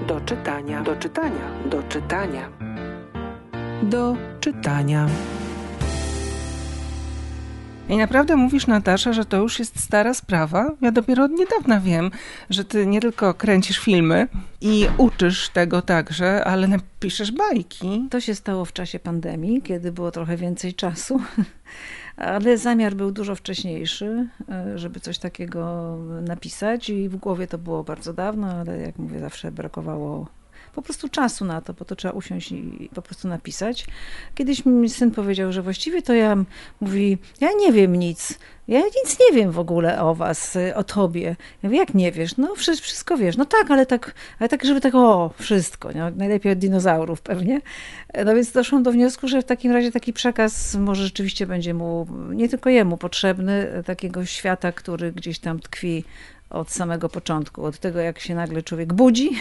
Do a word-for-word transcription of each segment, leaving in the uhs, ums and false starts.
Do czytania. Do czytania. Do czytania. Do czytania. I naprawdę mówisz, Natasza, że to już jest stara sprawa? Ja dopiero od niedawna wiem, że ty nie tylko kręcisz filmy i uczysz tego także, ale napiszesz bajki. To się stało w czasie pandemii, kiedy było trochę więcej czasu, ale zamiar był dużo wcześniejszy, żeby coś takiego napisać i w głowie to było bardzo dawno, ale jak mówię, zawsze brakowało po prostu czasu na to, bo to trzeba usiąść i po prostu napisać. Kiedyś mi syn powiedział, że właściwie to ja, mówi, ja nie wiem nic, ja nic nie wiem w ogóle o was, o tobie. Ja mówię, jak nie wiesz? No wszystko wiesz. No tak, ale tak, ale tak żeby tak, o, wszystko. No, najlepiej od dinozaurów pewnie. No więc doszłam do wniosku, że w takim razie taki przekaz może rzeczywiście będzie mu, nie tylko jemu potrzebny, takiego świata, który gdzieś tam tkwi od samego początku, od tego, jak się nagle człowiek budzi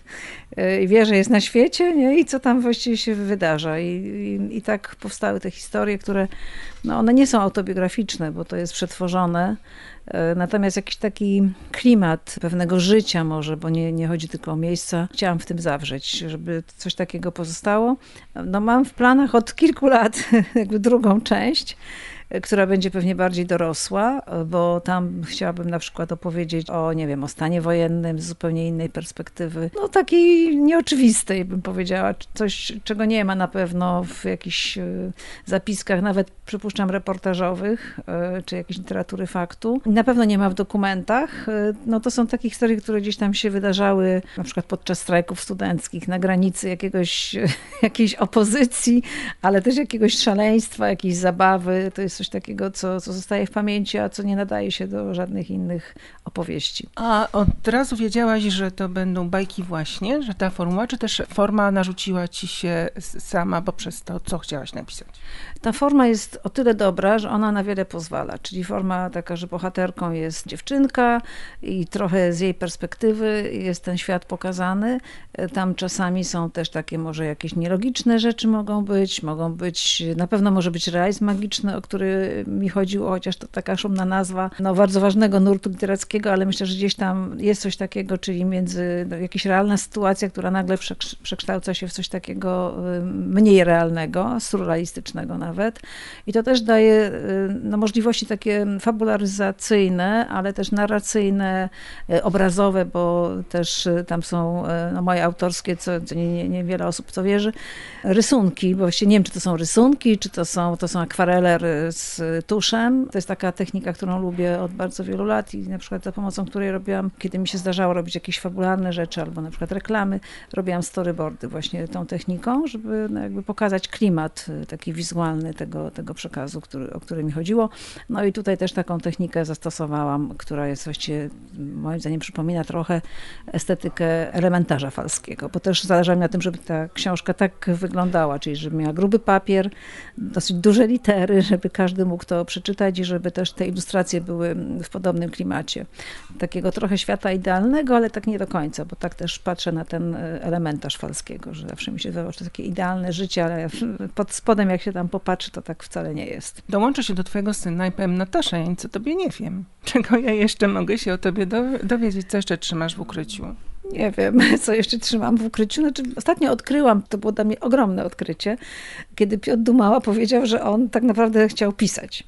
i wie, że jest na świecie, nie? I co tam właściwie się wydarza. I, i, i tak powstały te historie, które, no one nie są autobiograficzne, bo to jest przetworzone, natomiast jakiś taki klimat pewnego życia może, bo nie, nie chodzi tylko o miejsca, chciałam w tym zawrzeć, żeby coś takiego pozostało. No mam w planach od kilku lat jakby drugą część, która będzie pewnie bardziej dorosła, bo tam chciałabym na przykład opowiedzieć o, nie wiem, o stanie wojennym z zupełnie innej perspektywy. No takiej nieoczywistej, bym powiedziała. Coś, czego nie ma na pewno w jakichś zapiskach, nawet przypuszczam reportażowych, czy jakiejś literatury faktu. Na pewno nie ma w dokumentach. No to są takie historie, które gdzieś tam się wydarzały, na przykład podczas strajków studenckich, na granicy jakiegoś, jakiejś opozycji, ale też jakiegoś szaleństwa, jakiejś zabawy. To jest coś takiego, co, co zostaje w pamięci, a co nie nadaje się do żadnych innych opowieści. A od razu wiedziałaś, że to będą bajki właśnie, że ta formuła, czy też forma narzuciła ci się sama poprzez to, co chciałaś napisać? Ta forma jest o tyle dobra, że ona na wiele pozwala, czyli forma taka, że bohaterką jest dziewczynka i trochę z jej perspektywy jest ten świat pokazany. Tam czasami są też takie może jakieś nielogiczne rzeczy mogą być, mogą być, na pewno może być realizm magiczny, o który mi chodziło, chociaż to taka szumna nazwa, no bardzo ważnego nurtu literackiego, ale myślę, że gdzieś tam jest coś takiego, czyli między no, jakaś realna sytuacja, która nagle przekształca się w coś takiego mniej realnego, surrealistycznego nawet. I to też daje no, możliwości takie fabularyzacyjne, ale też narracyjne, obrazowe, bo też tam są no, moje autorskie, co, co nie, nie, niewiele osób to wierzy, rysunki, bo właściwie nie wiem, czy to są rysunki, czy to są, to są akwarele z tuszem. To jest taka technika, którą lubię od bardzo wielu lat i na przykład za pomocą której robiłam, kiedy mi się zdarzało robić jakieś fabularne rzeczy albo na przykład reklamy, robiłam storyboardy właśnie tą techniką, żeby no, jakby pokazać klimat taki wizualny tego, tego przekazu, który, o który mi chodziło. No i tutaj też taką technikę zastosowałam, która jest właściwie moim zdaniem przypomina trochę estetykę elementarza falskiego, bo też zależało mi na tym, żeby ta książka tak wyglądała, czyli żeby miała gruby papier, dosyć duże litery, żeby każdy mógł to przeczytać i żeby też te ilustracje były w podobnym klimacie. Takiego trochę świata idealnego, ale tak nie do końca, bo tak też patrzę na ten elementarz falskiego, że zawsze mi się wydawało, że to takie idealne życie, ale pod spodem jak się tam popatrzy, to tak wcale nie jest. Dołączę się do twojego syna i powiem, Natasza, ja nic o tobie nie wiem. Czego ja jeszcze mogę się o tobie dowiedzieć? Co jeszcze trzymasz w ukryciu? Nie wiem, co jeszcze trzymam w ukryciu. Znaczy, ostatnio odkryłam, to było dla mnie ogromne odkrycie, kiedy Piotr Dumała powiedział, że on tak naprawdę chciał pisać.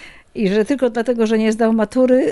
I że tylko dlatego, że nie zdał matury,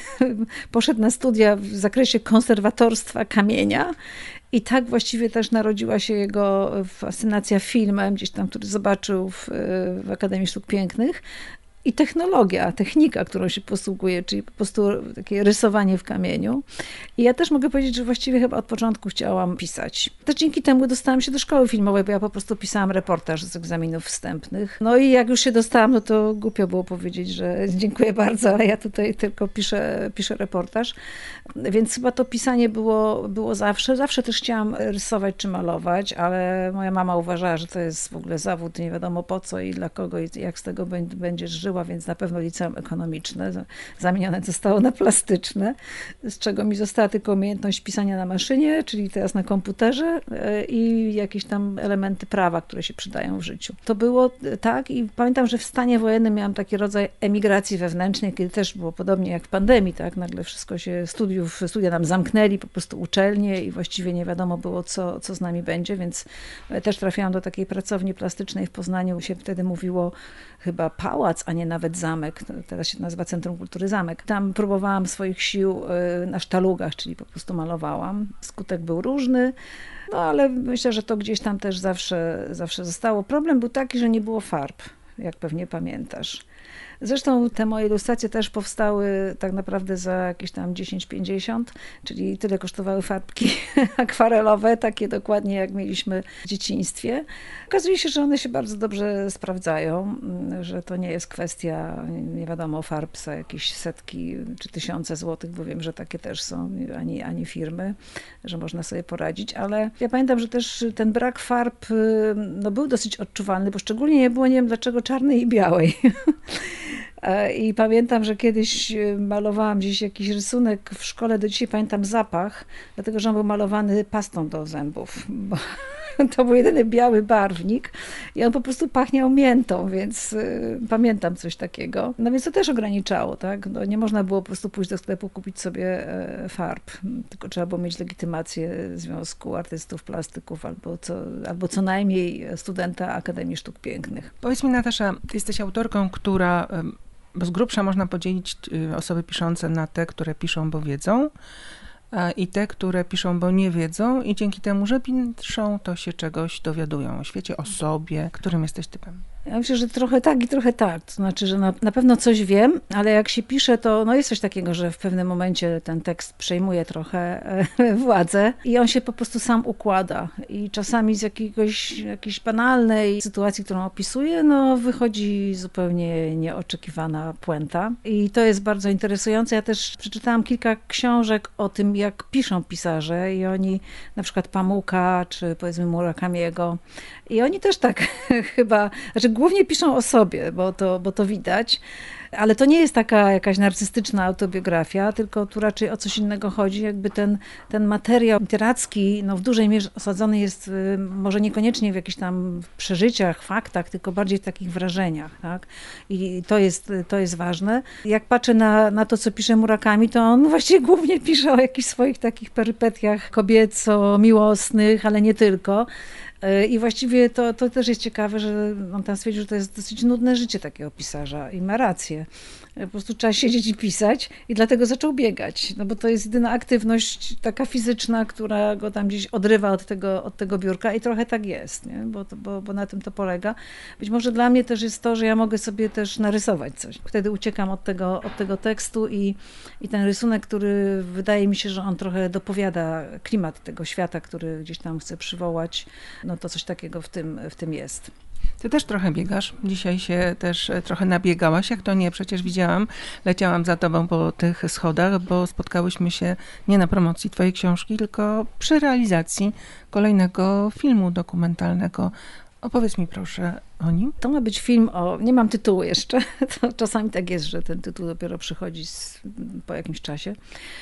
poszedł na studia w zakresie konserwatorstwa kamienia. I tak właściwie też narodziła się jego fascynacja filmem, gdzieś tam, który zobaczył w, w Akademii Sztuk Pięknych. I technologia, technika, którą się posługuje, czyli po prostu takie rysowanie w kamieniu. I ja też mogę powiedzieć, że właściwie chyba od początku chciałam pisać. Też dzięki temu dostałam się do szkoły filmowej, bo ja po prostu pisałam reportaż z egzaminów wstępnych. No i jak już się dostałam, no to głupio było powiedzieć, że dziękuję bardzo, ale ja tutaj tylko piszę, piszę reportaż. Więc chyba to pisanie było, było zawsze. Zawsze też chciałam rysować czy malować, ale moja mama uważała, że to jest w ogóle zawód, nie wiadomo po co i dla kogo i jak z tego będziesz żył. zdarzyła, więc na pewno liceum ekonomiczne. Zamienione zostało na plastyczne, z czego mi została tylko umiejętność pisania na maszynie, czyli teraz na komputerze i jakieś tam elementy prawa, które się przydają w życiu. To było tak i pamiętam, że w stanie wojennym miałam taki rodzaj emigracji wewnętrznej, kiedy też było podobnie jak w pandemii, tak? Nagle wszystko się, studiów, studia nam zamknęli, po prostu uczelnie i właściwie nie wiadomo było, co, co z nami będzie, więc też trafiałam do takiej pracowni plastycznej w Poznaniu, się wtedy mówiło chyba pałac, a nie nawet zamek, teraz się nazywa Centrum Kultury Zamek. Tam próbowałam swoich sił na sztalugach, czyli po prostu malowałam. Skutek był różny, no ale myślę, że to gdzieś tam też zawsze, zawsze zostało. Problem był taki, że nie było farb, jak pewnie pamiętasz. Zresztą te moje ilustracje też powstały tak naprawdę za jakieś tam dziesięć pięćdziesiąt, czyli tyle kosztowały farbki akwarelowe, takie dokładnie jak mieliśmy w dzieciństwie. Okazuje się, że one się bardzo dobrze sprawdzają, że to nie jest kwestia, nie wiadomo, farb za jakieś setki czy tysiące złotych, bo wiem, że takie też są, ani, ani firmy, że można sobie poradzić, ale ja pamiętam, że też ten brak farb no, był dosyć odczuwalny, bo szczególnie nie było, nie wiem dlaczego, czarnej i białej. I pamiętam, że kiedyś malowałam gdzieś jakiś rysunek w szkole, do dzisiaj pamiętam zapach, dlatego że on był malowany pastą do zębów, bo to był jedyny biały barwnik i on po prostu pachniał miętą, więc y, pamiętam coś takiego. No więc to też ograniczało, tak? No, nie można było po prostu pójść do sklepu, kupić sobie e, farb, tylko trzeba było mieć legitymację Związku Artystów Plastyków albo co, albo co najmniej studenta Akademii Sztuk Pięknych. Powiedz mi, Natasza, ty jesteś autorką, która, bo z grubsza można podzielić osoby piszące na te, które piszą, bo wiedzą, i te, które piszą, bo nie wiedzą i dzięki temu, że piszą, to się czegoś dowiadują o świecie, o sobie. Którym jesteś typem? Ja myślę, że trochę tak i trochę tak. To znaczy, że na, na pewno coś wiem, ale jak się pisze, to no jest coś takiego, że w pewnym momencie ten tekst przejmuje trochę e, władzę i on się po prostu sam układa. I czasami z jakiegoś, jakiejś banalnej sytuacji, którą opisuje, no wychodzi zupełnie nieoczekiwana puenta. I to jest bardzo interesujące. Ja też przeczytałam kilka książek o tym, jak piszą pisarze i oni, na przykład Pamuka, czy powiedzmy Murakamiego, i oni też tak chyba, znaczy głównie piszą o sobie, bo to, bo to widać, ale to nie jest taka jakaś narcystyczna autobiografia, tylko tu raczej o coś innego chodzi, jakby ten, ten materiał literacki no w dużej mierze osadzony jest może niekoniecznie w jakichś tam przeżyciach, faktach, tylko bardziej w takich wrażeniach, tak? I to jest, to jest ważne. Jak patrzę na, na to, co pisze Murakami, to on właściwie głównie pisze o jakichś swoich takich perypetiach kobieco-miłosnych, ale nie tylko. I właściwie to, to też jest ciekawe, że on tam stwierdził, że to jest dosyć nudne życie takiego pisarza i ma rację. Po prostu trzeba siedzieć i pisać i dlatego zaczął biegać, no bo to jest jedyna aktywność taka fizyczna, która go tam gdzieś odrywa od tego, od tego biurka i trochę tak jest, nie? Bo, to, bo, bo na tym to polega. Być może dla mnie też jest to, że ja mogę sobie też narysować coś. Wtedy uciekam od tego, od tego tekstu i, i ten rysunek, który wydaje mi się, że on trochę dopowiada klimat tego świata, który gdzieś tam chcę przywołać, no to coś takiego w tym, w tym jest. Ty też trochę biegasz. Dzisiaj się też trochę nabiegałaś. Jak to nie? Przecież widziałam, leciałam za tobą po tych schodach, bo spotkałyśmy się nie na promocji twojej książki, tylko przy realizacji kolejnego filmu dokumentalnego. Opowiedz mi proszę o nim. To ma być film o... Nie mam tytułu jeszcze. To czasami tak jest, że ten tytuł dopiero przychodzi z, po jakimś czasie.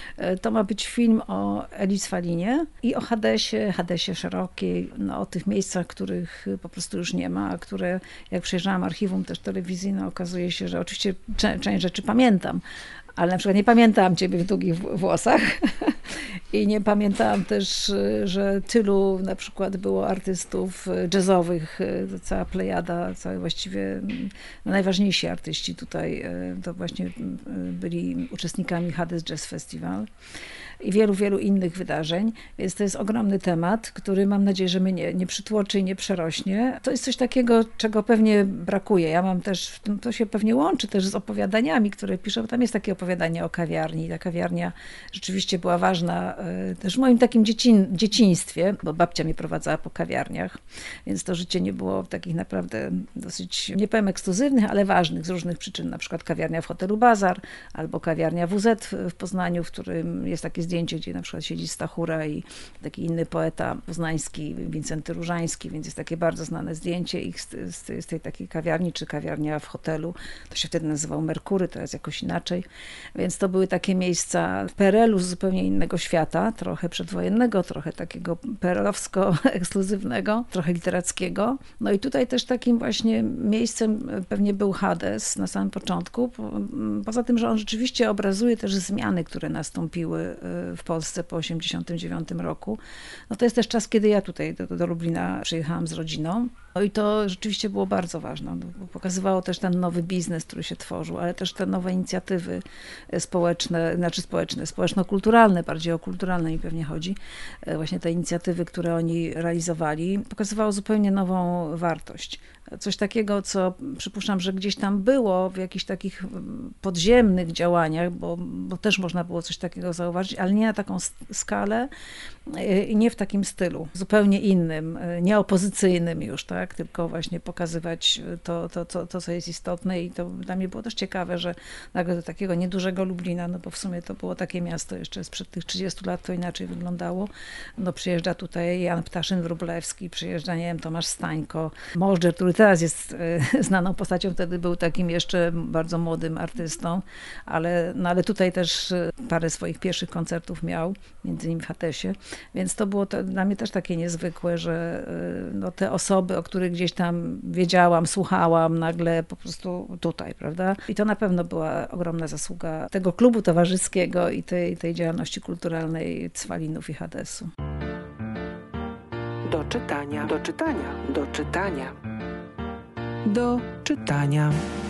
To ma być film o Elis Falinie i o Hadesie, Hadesie Szerokiej, no, o tych miejscach, których po prostu już nie ma, a które, jak przejrzałam archiwum też telewizyjne, okazuje się, że oczywiście część, część rzeczy pamiętam, ale na przykład nie pamiętałam ciebie w długich włosach i nie pamiętałam też, że tylu na przykład było artystów jazzowych, cała plejada, całe właściwie no, najważniejsi artyści tutaj to właśnie byli uczestnikami Hades Jazz Festival i wielu, wielu innych wydarzeń, więc to jest ogromny temat, który mam nadzieję, że mnie nie, nie przytłoczy i nie przerośnie. To jest coś takiego, czego pewnie brakuje. Ja mam też, to się pewnie łączy też z opowiadaniami, które piszę, bo tam jest takie opowiadanie o kawiarni. Ta kawiarnia rzeczywiście była ważna też w moim takim dziecin, dzieciństwie, bo babcia mnie prowadzała po kawiarniach, więc to życie nie było takich naprawdę dosyć, nie powiem ekskluzywnych, ale ważnych z różnych przyczyn, na przykład kawiarnia w hotelu Bazar, albo kawiarnia W Z w Poznaniu, w którym jest takie zdjęcie, gdzie na przykład siedzi Stachura i taki inny poeta poznański, Wincenty Różański, więc jest takie bardzo znane zdjęcie ich z, z, z tej takiej kawiarni, czy kawiarnia w hotelu. To się wtedy nazywał Merkury, teraz jakoś inaczej. Więc to były takie miejsca w P R L-u z zupełnie innego świata, trochę przedwojennego, trochę takiego P R L-owsko-ekskluzywnego, trochę literackiego. No i tutaj też takim właśnie miejscem pewnie był Hades na samym początku. Poza tym, że on rzeczywiście obrazuje też zmiany, które nastąpiły w Polsce po osiemdziesiątym dziewiątym roku. No to jest też czas, kiedy ja tutaj do, do Lublina przyjechałam z rodziną. No i to rzeczywiście było bardzo ważne, bo pokazywało też ten nowy biznes, który się tworzył, ale też te nowe inicjatywy społeczne, znaczy społeczne, społeczno-kulturalne, bardziej o kulturalne mi pewnie chodzi. Właśnie te inicjatywy, które oni realizowali, pokazywało zupełnie nową wartość. Coś takiego, co przypuszczam, że gdzieś tam było w jakichś takich podziemnych działaniach, bo, bo też można było coś takiego zauważyć, ale nie na taką skalę i nie w takim stylu, zupełnie innym, nie opozycyjnym już, tak, tylko właśnie pokazywać to, to, to, to, co jest istotne i to dla mnie było też ciekawe, że nagle do takiego niedużego Lublina, no bo w sumie to było takie miasto jeszcze sprzed tych trzydziestu lat, to inaczej wyglądało, no przyjeżdża tutaj Jan Ptaszyn-Wróblewski, przyjeżdża, nie wiem, Tomasz Stańko, Możdżer, który teraz jest znaną postacią, wtedy był takim jeszcze bardzo młodym artystą, ale, no ale tutaj też parę swoich pierwszych koncertów miał, między innymi w Hadesie, więc to było to dla mnie też takie niezwykłe, że no, te osoby, o których gdzieś tam wiedziałam, słuchałam, nagle po prostu tutaj, prawda? I to na pewno była ogromna zasługa tego klubu towarzyskiego i tej, tej działalności kulturalnej Cwalinów i Hadesu. Do czytania, do czytania, do czytania. Do czytania.